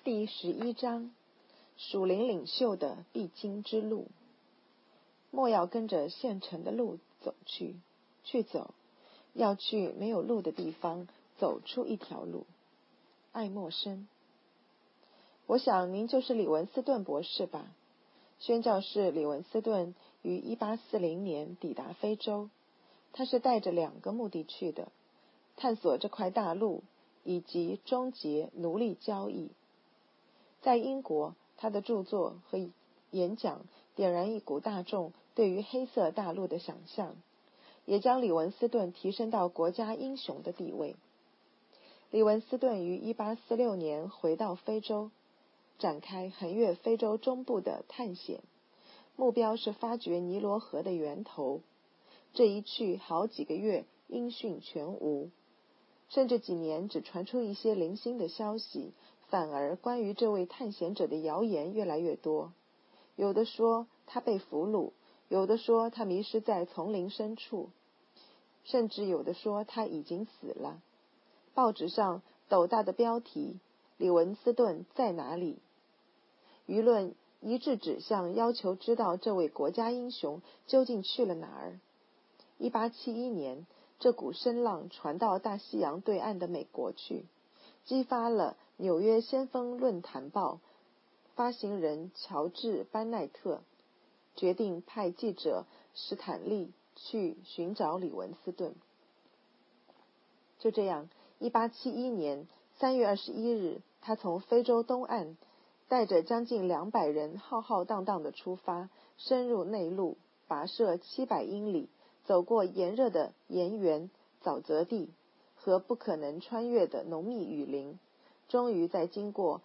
第11章，属灵领袖的必经之路。莫要跟着现成的路走去走，要去没有路的地方走出一条路。爱默生。我想您就是李文斯顿博士吧？宣教士李文斯顿于1840年抵达非洲，他是带着2个目的去的：探索这块大陆以及终结奴隶交易。在英国，他的著作和演讲点燃一股大众对于黑色大陆的想象，也将李文斯顿提升到国家英雄的地位。李文斯顿于1846年回到非洲，展开横越非洲中部的探险，目标是发掘尼罗河的源头。这一去好几个月，音讯全无，甚至几年只传出一些零星的消息，反而关于这位探险者的谣言越来越多。有的说他被俘虏，有的说他迷失在丛林深处，甚至有的说他已经死了。报纸上斗大的标题：李文斯顿在哪里？舆论一致指向，要求知道这位国家英雄究竟去了哪儿。1871年，这股声浪传到大西洋对岸的美国去，激发了纽约先锋论坛报发行人乔治·班奈特决定派记者史坦利去寻找李文斯顿。就这样，1871年3月21日，他从非洲东岸带着将近200人浩浩荡荡地出发，深入内陆，跋涉700英里，走过炎热的盐原、沼泽地和不可能穿越的浓密雨林，终于在经过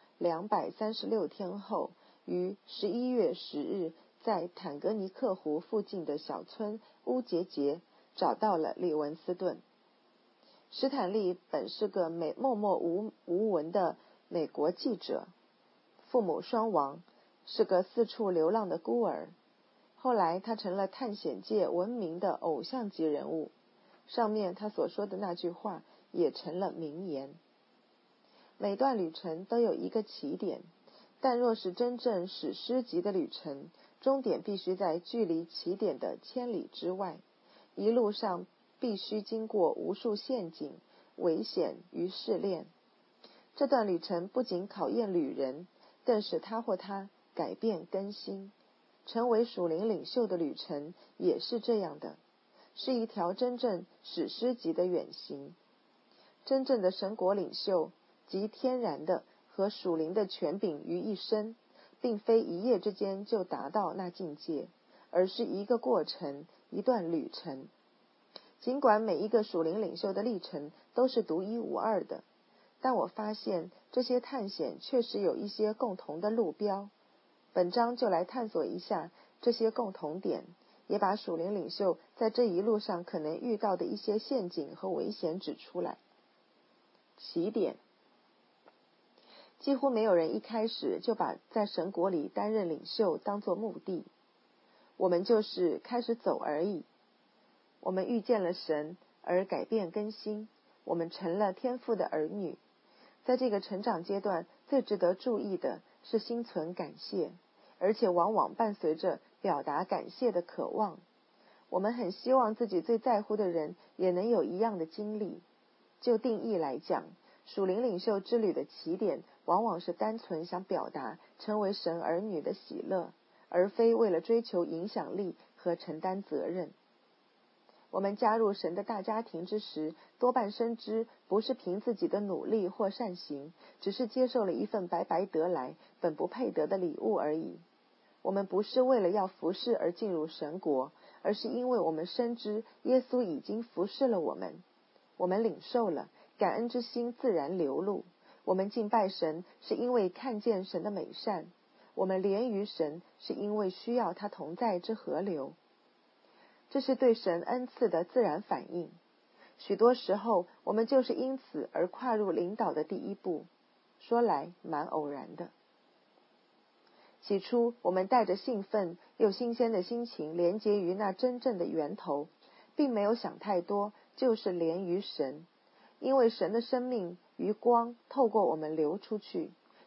236天后，于11月10日在坦格尼克湖附近的小村乌杰杰找到了李文斯顿。史坦利本是个默默无闻的美国记者，父母双亡，是个四处流浪的孤儿。后来他成了探险界闻名的偶像级人物，上面他所说的那句话也成了名言。每段旅程都有一个起点，但若是真正史诗级的旅程，终点必须在距离起点的千里之外，一路上必须经过无数陷阱、危险与试炼。这段旅程不仅考验旅人，更使他或她改变更新。成为属灵领袖的旅程也是这样的，是一条真正史诗级的远行。真正的神国领袖集天然的和属灵的权柄于一身，并非一夜之间就达到那境界，而是一个过程，一段旅程。尽管每一个属灵领袖的历程都是独一无二的，但我发现这些探险确实有一些共同的路标。本章就来探索一下这些共同点，也把属灵领袖在这一路上可能遇到的一些陷阱和危险指出来。起点。几乎没有人一开始就把在神国里担任领袖当作目的，我们就是开始走而已。我们遇见了神而改变更新，我们成了天父的儿女。在这个成长阶段，最值得注意的是心存感谢，而且往往伴随着表达感谢的渴望。我们很希望自己最在乎的人也能有一样的经历。就定义来讲，属灵领袖之旅的起点往往是单纯想表达成为神儿女的喜乐，而非为了追求影响力和承担责任。我们加入神的大家庭之时，多半深知不是凭自己的努力或善行，只是接受了一份白白得来本不配得的礼物而已。我们不是为了要服侍而进入神国，而是因为我们深知耶稣已经服侍了我们。我们领受了，感恩之心自然流露。我们敬拜神是因为看见神的美善，我们连于神是因为需要他同在之河流。这是对神恩赐的自然反应。许多时候我们就是因此而跨入领导的第一步，说来蛮偶然的。起初我们带着兴奋又新鲜的心情连接于那真正的源头，并没有想太多，就是连于神。因为神的生命与光透过我们流出去，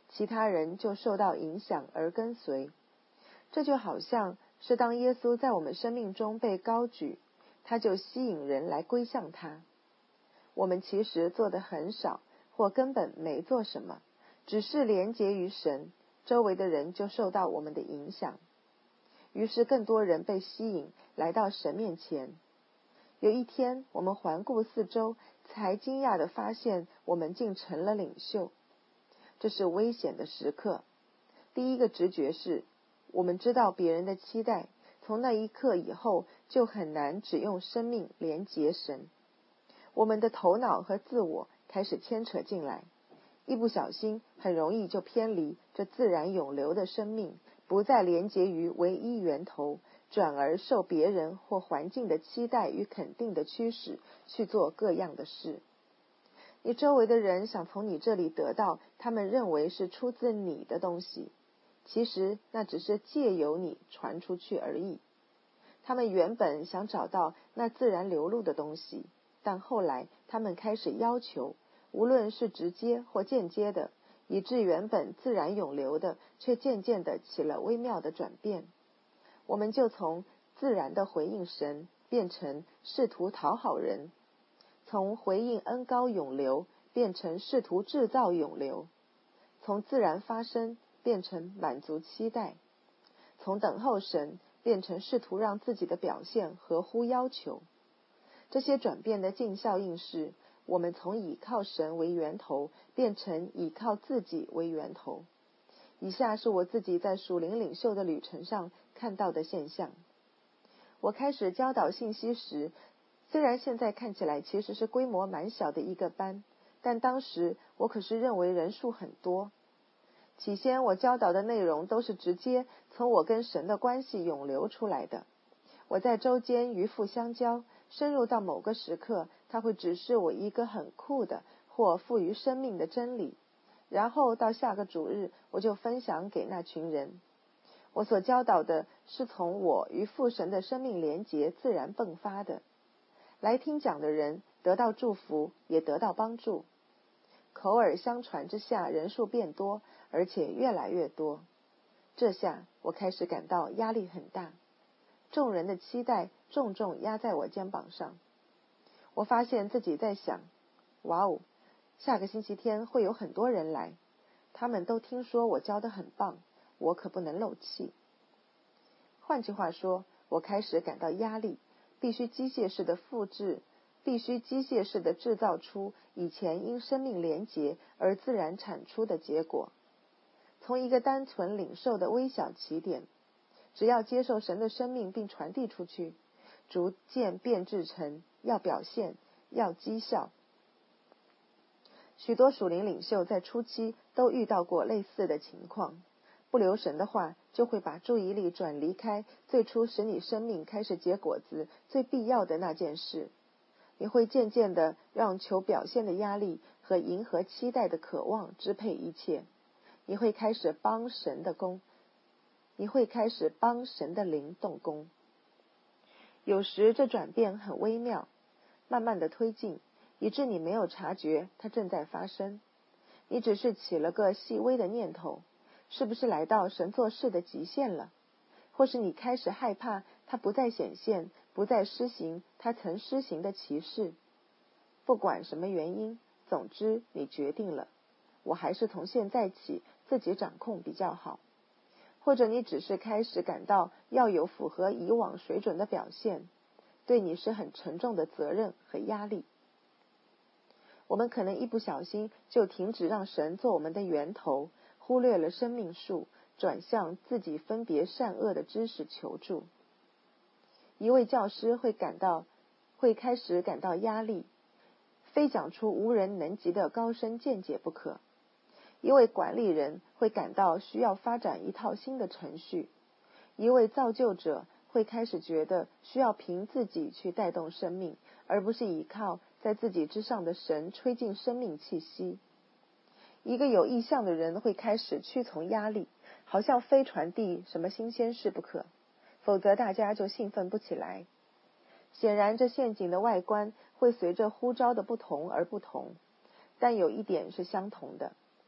其他人就受到影响而跟随。这就好像是当耶稣在我们生命中被高举，他就吸引人来归向他。我们其实做得很少，或根本没做什么，只是连结于神，周围的人就受到我们的影响。于是更多人被吸引来到神面前。有一天，我们环顾四周，才惊讶地发现我们竟成了领袖。这是危险的时刻。第一个直觉是，我们知道别人的期待，从那一刻以后就很难只用生命连结神。我们的头脑和自我开始牵扯进来，一不小心很容易就偏离这自然涌流的生命，不再连结于唯一源头，转而受别人或环境的期待与肯定的驱使去做各样的事。你周围的人想从你这里得到他们认为是出自你的东西，其实那只是借由你传出去而已。他们原本想找到那自然流露的东西，但后来他们开始要求，无论是直接或间接的，以致原本自然涌流的却渐渐地起了微妙的转变。我们就从自然的回应神变成试图讨好人，从回应恩膏涌流变成试图制造涌流，从自然发生变成满足期待，从等候神变成试图让自己的表现合乎要求。这些转变的净效应是，我们从倚靠神为源头变成倚靠自己为源头。以下是我自己在属灵领袖的旅程上看到的现象。我开始教导信息时，虽然现在看起来其实是规模蛮小的一个班，但当时我可是认为人数很多。起先我教导的内容都是直接从我跟神的关系涌流出来的。我在周间与父相交，深入到某个时刻，他会指示我一个很酷的或赋予生命的真理，然后到下个主日我就分享给那群人。我所教导的是从我与父神的生命连结自然迸发的。来听讲的人得到祝福，也得到帮助。口耳相传之下，人数变多，而且越来越多。这下我开始感到压力很大，众人的期待重重压在我肩膀上。我发现自己在想，哇哦，下个星期天会有很多人来，他们都听说我教得很棒，我可不能漏气。换句话说，我开始感到压力，必须机械式的复制，必须机械式的制造出以前因生命连结而自然产出的结果。从一个单纯领受的微小起点，只要接受神的生命并传递出去，逐渐变质成要表现、要绩效。许多属灵领袖在初期都遇到过类似的情况，不留神的话，就会把注意力转离开最初使你生命开始结果子最必要的那件事。你会渐渐地让求表现的压力和迎合期待的渴望支配一切。你会开始帮神的工，你会开始帮神的灵动工。有时这转变很微妙，慢慢的推进，以致你没有察觉它正在发生。你只是起了个细微的念头，是不是来到神做事的极限了？或是你开始害怕他不再显现，不再施行他曾施行的奇事。不管什么原因，总之你决定了，我还是从现在起自己掌控比较好。或者你只是开始感到要有符合以往水准的表现，对你是很沉重的责任和压力。我们可能一不小心就停止让神做我们的源头，忽略了生命树，转向自己分别善恶的知识求助。一位教师会开始感到压力，非讲出无人能及的高深见解不可。一位管理人会感到需要发展一套新的程序。一位造就者会开始觉得需要凭自己去带动生命，而不是依靠在自己之上的神吹进生命气息。一个有意向的人会开始屈从压力，好像非传递什么新鲜事不可，否则大家就兴奋不起来。显然这陷阱的外观会随着呼召的不同而不同，但有一点是相同的。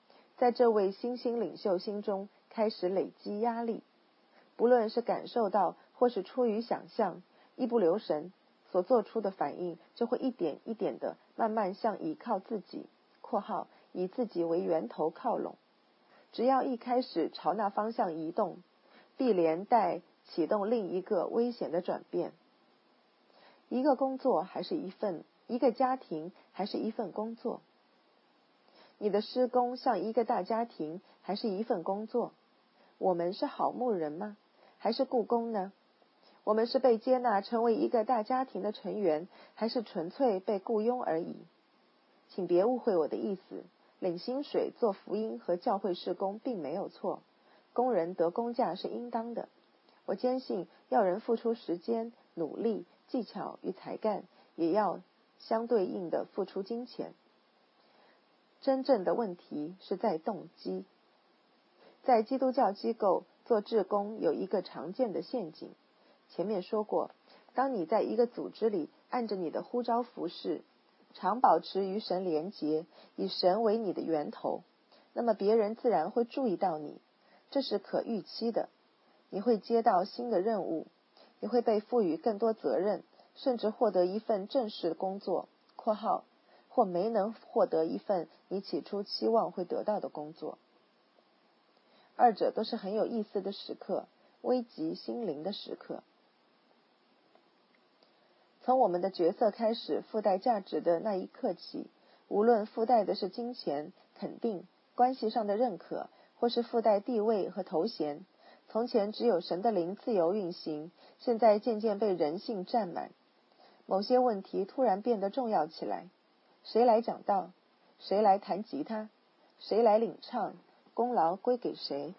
在这位新兴领袖心中开始累积压力，不论是感受到或是出于想象，一不留神所做出的反应就会一点一点的慢慢向倚靠自己（以自己为源头靠拢）。只要一开始朝那方向移动，必连带启动另一个危险的转变。一个工作还是一个家庭还是一份工作？你的施工像一个大家庭还是一份工作？我们是好牧人吗？还是雇工呢？我们是被接纳成为一个大家庭的成员，还是纯粹被雇佣而已？请别误会我的意思，领薪水做福音和教会事工并没有错，工人得工价是应当的。我坚信要人付出时间、努力、技巧与才干，也要相对应的付出金钱。真正的问题是在动机。在基督教机构做志工有一个常见的陷阱。前面说过，当你在一个组织里按着你的呼召服事，常保持与神连结，以神为你的源头，那么别人自然会注意到你，这是可预期的。你会接到新的任务，你会被赋予更多责任，甚至获得一份正式的工作（或没能获得一份你起初期望会得到的工作）。二者都是很有意思的时刻，危及心灵的时刻。从我们的角色开始附带价值的那一刻起，无论附带的是金钱、肯定、关系上的认可，或是附带地位和头衔，从前只有神的灵自由运行，现在渐渐被人性占满。某些问题突然变得重要起来。谁来讲道？谁来弹吉他？谁来领唱？功劳归给谁？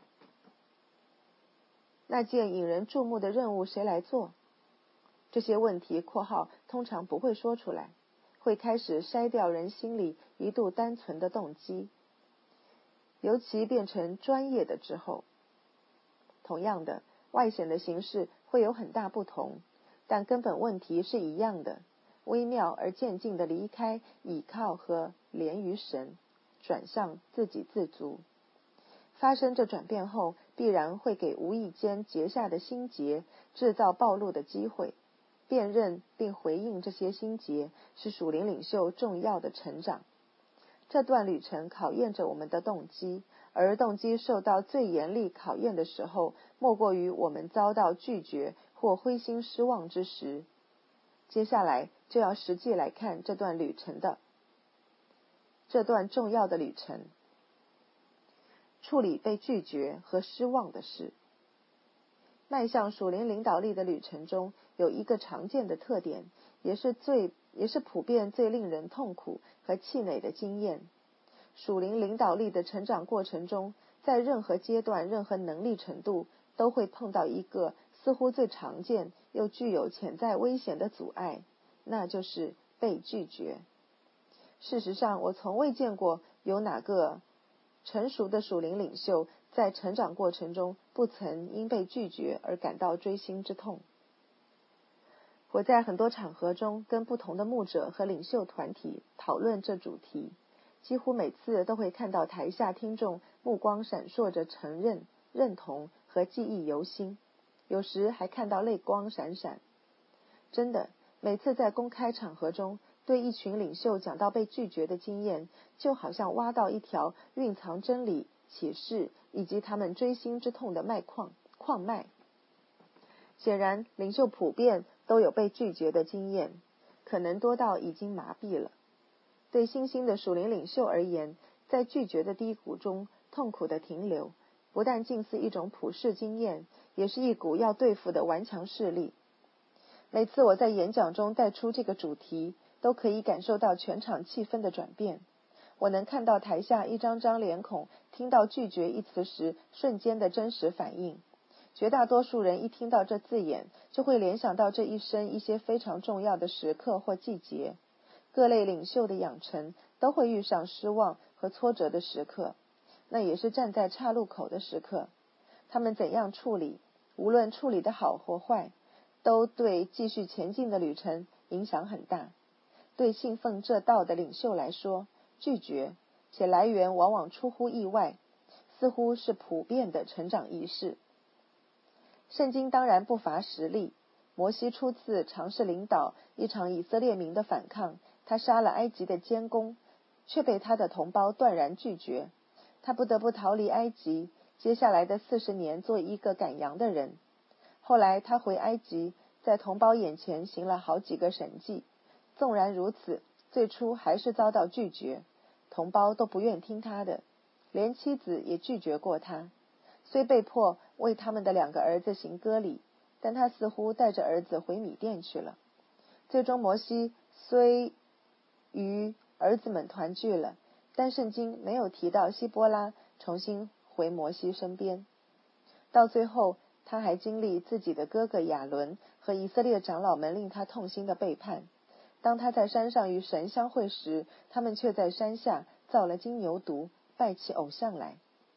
那件引人注目的任务谁来做？这些问题通常不会说出来，会开始筛掉人心里一度单纯的动机，尤其变成专业的之后。同样的，外显的形式会有很大不同，但根本问题是一样的，微妙而渐进的离开倚靠和连于神，转向自给自足。发生这转变后，必然会给无意间结下的心结制造暴露的机会。辨认并回应这些心结，是属灵领袖重要的成长。这段旅程考验着我们的动机，而动机受到最严厉考验的时候，莫过于我们遭到拒绝或灰心失望之时。接下来就要实际来看这段重要的旅程，处理被拒绝和失望的事。迈向属灵领导力的旅程中，有一个常见的特点，也是普遍最令人痛苦和气馁的经验。属灵领导力的成长过程中，在任何阶段、任何能力程度，都会碰到一个似乎最常见又具有潜在危险的阻碍，那就是被拒绝。事实上，我从未见过有哪个成熟的属灵领袖在成长过程中不曾因被拒绝而感到锥心之痛。我在很多场合中跟不同的牧者和领袖团体讨论这主题，几乎每次都会看到台下听众目光闪烁着承认、认同和记忆犹新，有时还看到泪光闪闪。真的，每次在公开场合中对一群领袖讲到被拒绝的经验，就好像挖到一条蕴藏真理、启示以及他们锥心之痛的矿脉。显然，领袖普遍都有被拒绝的经验，可能多到已经麻痹了。对新兴的属灵领袖而言，在拒绝的低谷中痛苦的停留，不但近似一种普世经验，也是一股要对付的顽强势力。每次我在演讲中带出这个主题，都可以感受到全场气氛的转变。我能看到台下一张张脸孔听到拒绝一词时瞬间的真实反应。绝大多数人一听到这字眼，就会联想到这一生一些非常重要的时刻或季节。各类领袖的养成都会遇上失望和挫折的时刻，那也是站在岔路口的时刻。他们怎样处理，无论处理的好或坏，都对继续前进的旅程影响很大。对信奉这道的领袖来说，拒绝且来源往往出乎意外，似乎是普遍的成长仪式。圣经当然不乏实例，摩西初次尝试领导一场以色列民的反抗，他杀了埃及的监工，却被他的同胞断然拒绝，他不得不逃离埃及，接下来的40年做一个赶羊的人。后来他回埃及，在同胞眼前行了好几个神迹，纵然如此，最初还是遭到拒绝，同胞都不愿听他的，连妻子也拒绝过他。虽被迫为他们的2个儿子行割礼，但他似乎带着儿子回米甸去了。最终摩西虽与儿子们团聚了，但圣经没有提到希波拉重新回摩西身边。到最后，他还经历自己的哥哥亚伦和以色列长老们令他痛心的背叛。当他在山上与神相会时，他们却在山下造了金牛犊，拜起偶像来。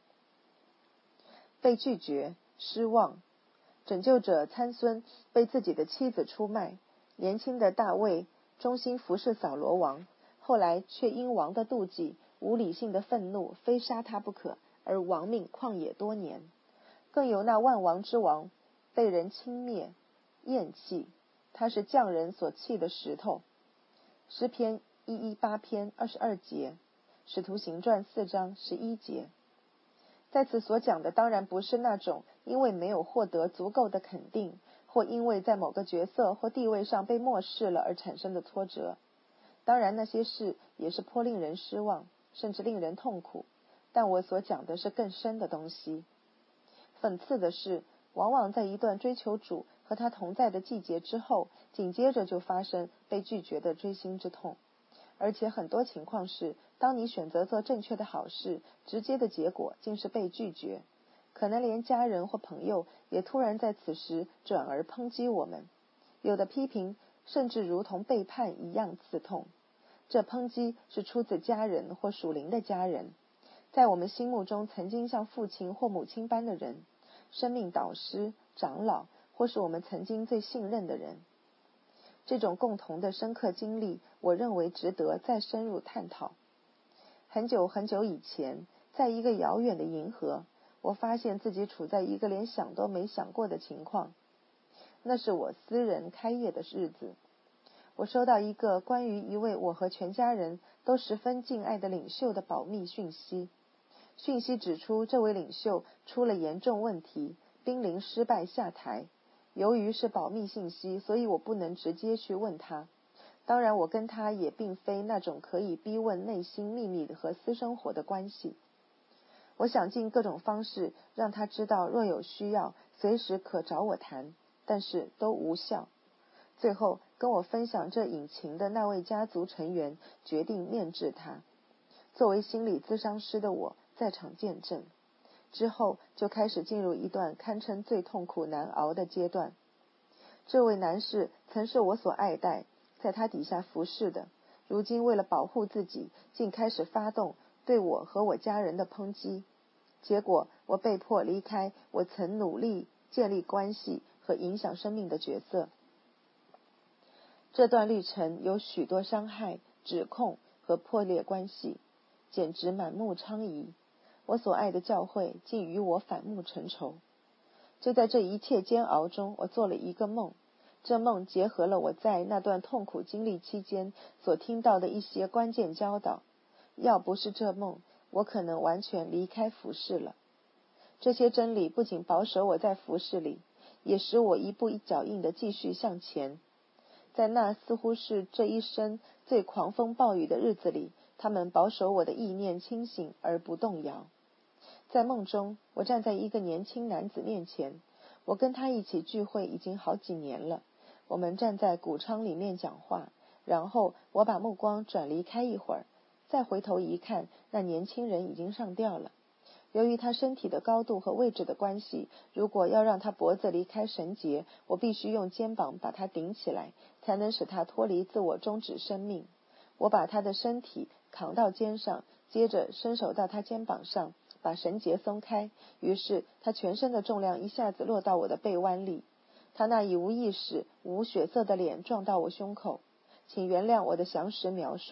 被拒绝，失望。拯救者参孙被自己的妻子出卖，年轻的大卫忠心服侍扫罗王，后来却因王的妒忌、无理性的愤怒，非杀他不可，而亡命旷野多年。更有那万王之王被人轻蔑厌弃，他是匠人所弃的石头。诗篇118篇22节，使徒行传4章11节。在此所讲的当然不是那种因为没有获得足够的肯定，或因为在某个角色或地位上被漠视了而产生的挫折。当然那些事也是颇令人失望，甚至令人痛苦，但我所讲的是更深的东西。讽刺的是，往往在一段追求主和他同在的季节之后，紧接着就发生被拒绝的锥心之痛。而且很多情况是，当你选择做正确的好事，直接的结果竟是被拒绝。可能连家人或朋友也突然在此时转而抨击我们，有的批评甚至如同背叛一样刺痛。这抨击是出自家人或属灵的家人，在我们心目中曾经像父亲或母亲般的人，生命导师、长老，或是我们曾经最信任的人。这种共同的深刻经历，我认为值得再深入探讨。很久很久以前，在一个遥远的银河，我发现自己处在一个连想都没想过的情况。那是我私人开业的日子，我收到一个关于一位我和全家人都十分敬爱的领袖的保密讯息。讯息指出，这位领袖出了严重问题，濒临失败下台。由于是保密信息，所以我不能直接去问他。当然，我跟他也并非那种可以逼问内心秘密和私生活的关系。我想尽各种方式让他知道，若有需要，随时可找我谈，但是都无效。最后，跟我分享这隐情的那位家族成员决定面质他。作为心理咨商师的我，在场见证。之后就开始进入一段堪称最痛苦难熬的阶段。这位男士曾是我所爱戴，在他底下服侍的，如今为了保护自己，竟开始发动对我和我家人的抨击。结果我被迫离开我曾努力建立关系和影响生命的角色。这段历程有许多伤害、指控和破裂关系，简直满目疮痍。我所爱的教会竟与我反目成仇。就在这一切煎熬中，我做了一个梦。这梦结合了我在那段痛苦经历期间所听到的一些关键教导。要不是这梦，我可能完全离开服事了。这些真理不仅保守我在服事里，也使我一步一脚印地继续向前。在那似乎是这一生最狂风暴雨的日子里，他们保守我的意念清醒而不动摇。在梦中，我站在一个年轻男子面前，我跟他一起聚会已经好几年了。我们站在谷仓里面讲话，然后我把目光转离开一会儿，再回头一看，那年轻人已经上吊了。由于他身体的高度和位置的关系，如果要让他脖子离开绳结，我必须用肩膀把他顶起来，才能使他脱离自我终止生命。我把他的身体扛到肩上，接着伸手到他肩膀上，把绳结松开，于是他全身的重量一下子落到我的背弯里。他那已无意识、无血色的脸撞到我胸口。请原谅我的详实描述，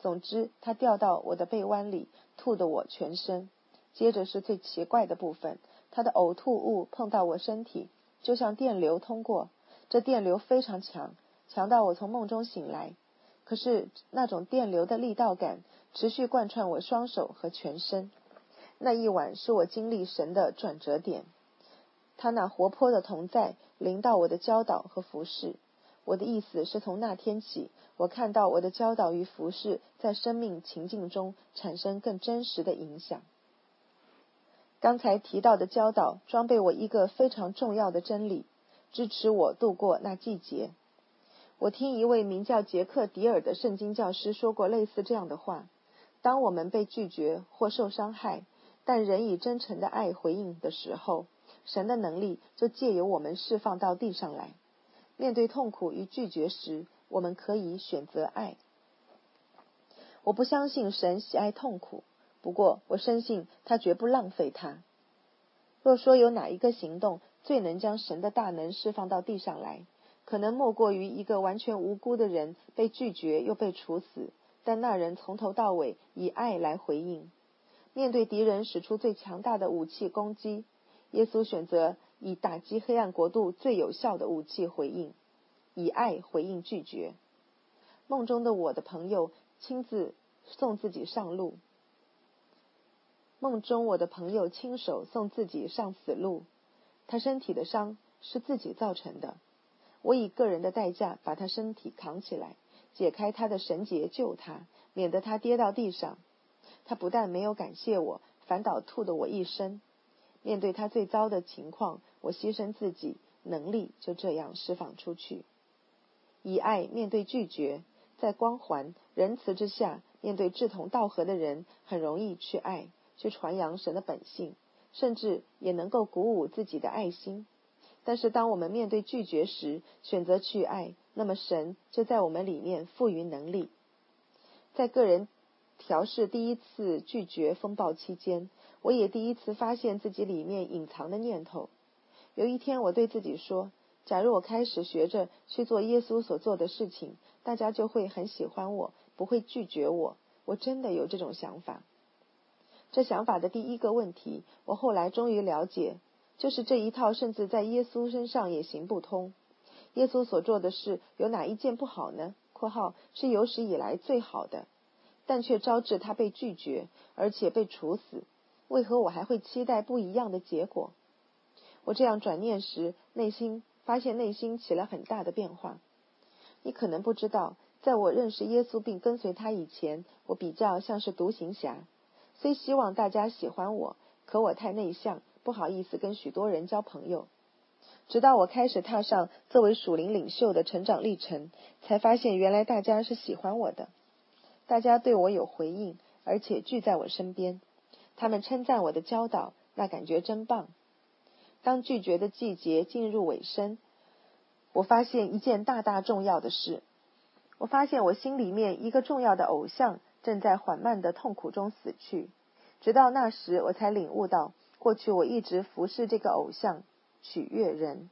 总之，它掉到我的背弯里，吐得我全身。接着是最奇怪的部分，它的呕吐物碰到我身体，就像电流通过，这电流非常强，强到我从梦中醒来。可是那种电流的力道感持续贯穿我双手和全身。那一晚是我经历神的转折点，他那活泼的同在临到我的教导和服事。我的意思是，从那天起，我看到我的教导与服事在生命情境中产生更真实的影响。刚才提到的教导装备我一个非常重要的真理，支持我度过那季节。我听一位名叫杰克·迪尔的圣经教师说过类似这样的话：当我们被拒绝或受伤害，但仍以真诚的爱回应的时候，神的能力就借由我们释放到地上来。面对痛苦与拒绝时，我们可以选择爱。我不相信神喜爱痛苦，不过我深信他绝不浪费它。若说有哪一个行动最能将神的大能释放到地上来，可能莫过于一个完全无辜的人被拒绝又被处死，但那人从头到尾以爱来回应。面对敌人使出最强大的武器攻击，耶稣选择以打击黑暗国度最有效的武器回应，以爱回应拒绝。梦中的我的朋友亲自送自己上路，梦中我的朋友亲手送自己上死路，他身体的伤是自己造成的，我以个人的代价把他身体扛起来，解开他的绳结救他，免得他跌到地上。他不但没有感谢我，反倒吐得我一身。面对他最糟的情况，我牺牲自己，能力就这样释放出去。以爱面对拒绝，在光环仁慈之下，面对志同道合的人，很容易去爱，去传扬神的本性，甚至也能够鼓舞自己的爱心。但是当我们面对拒绝时，选择去爱，那么神就在我们里面赋予能力。在个人调试第一次拒绝风暴期间，我也第一次发现自己里面隐藏的念头。有一天我对自己说，假如我开始学着去做耶稣所做的事情，大家就会很喜欢我，不会拒绝我。我真的有这种想法。这想法的第一个问题，我后来终于了解，就是这一套甚至在耶稣身上也行不通。耶稣所做的事有哪一件不好呢？括号是有史以来最好的，但却招致他被拒绝，而且被处死。为何我还会期待不一样的结果？我这样转念时，发现内心起了很大的变化。你可能不知道，在我认识耶稣并跟随他以前，我比较像是独行侠。虽希望大家喜欢我，可我太内向，不好意思跟许多人交朋友。直到我开始踏上作为属灵领袖的成长历程，才发现原来大家是喜欢我的。大家对我有回应，而且聚在我身边。他们称赞我的教导，那感觉真棒。当拒绝的季节进入尾声，我发现一件大大重要的事。我发现我心里面一个重要的偶像正在缓慢的痛苦中死去。直到那时，我才领悟到，过去我一直服侍这个偶像，取悦人。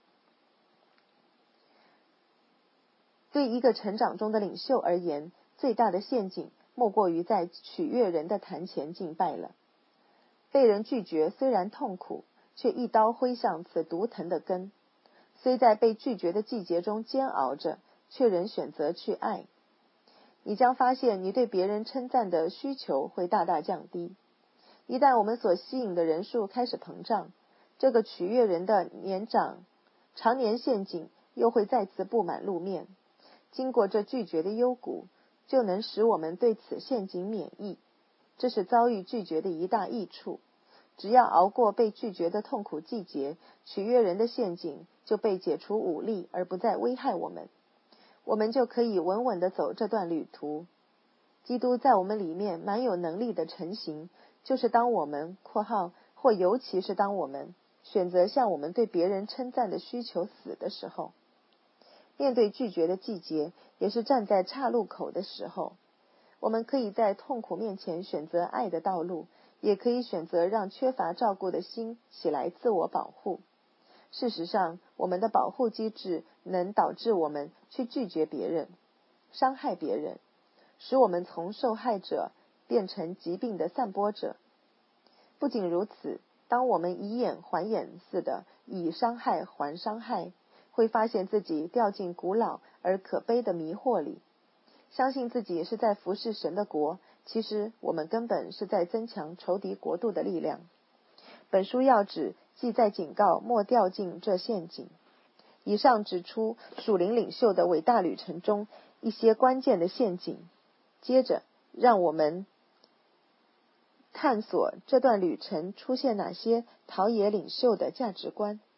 对一个成长中的领袖而言，最大的陷阱莫过于在取悦人的坛前敬拜了。被人拒绝虽然痛苦，却一刀挥向此毒藤的根。虽在被拒绝的季节中煎熬着，却仍选择去爱。你将发现你对别人称赞的需求会大大降低。一旦我们所吸引的人数开始膨胀，这个取悦人的常年陷阱又会再次布满路面。经过这拒绝的幽谷，就能使我们对此陷阱免疫。这是遭遇拒绝的一大益处。只要熬过被拒绝的痛苦季节，取悦人的陷阱就被解除武力，而不再危害我们。我们就可以稳稳地走这段旅途。基督在我们里面蛮有能力的成型，就是当我们（括号或尤其是当我们）选择向我们对别人称赞的需求死的时候。面对拒绝的季节，也是站在岔路口的时候。我们可以在痛苦面前选择爱的道路，也可以选择让缺乏照顾的心起来自我保护。事实上，我们的保护机制能导致我们去拒绝别人，伤害别人。 使我们从受害者变成疾病的散播者。不仅如此，当我们以眼还眼似的以伤害还伤害，会发现自己掉进古老而可悲的迷惑里，相信自己是在服侍神的国，其实我们根本是在增强仇敌国度的力量。本书要旨既在警告莫掉进这陷阱。以上指出属灵领袖的伟大旅程中一些关键的陷阱，接着让我们探索这段旅程出现哪些陶冶领袖的价值观。